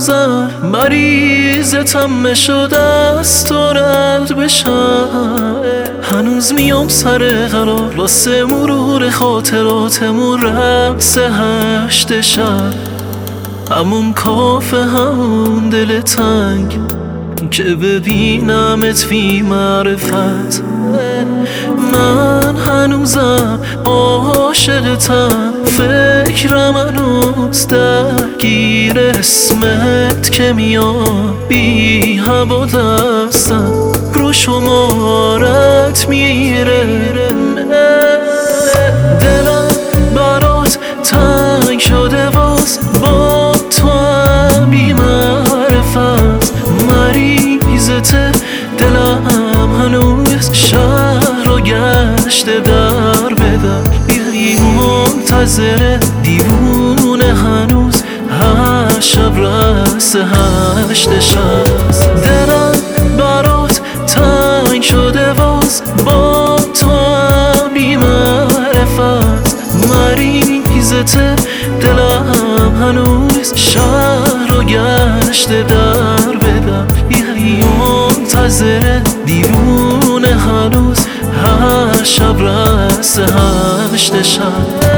هنوزم مریضتم شده است و رد بشم. هنوز میام سر قرار واسه مرور خاطراتمون رقص 8 شب، همون کافه همون دل تنگ که ببینمت بی معرفت. من هنوزم عاشقتم، فکرم هنوز درگیر اسمت که میام بی هوا دستم رو شمارت میره. دلم برات تنگ شده باز با تو هم بی معرفت. مریضت دلم هنوز شهر رو گشته در بدر، منتظر دیوونه هنوز 8 شب رس 8 شب. دلم برات تنگ شده باز با تو هم بی معرفت. مریضت دلم هنوز شهر رو گشته در بدر، منتظر دیوونه هنوز 8 شب رس 8 شب.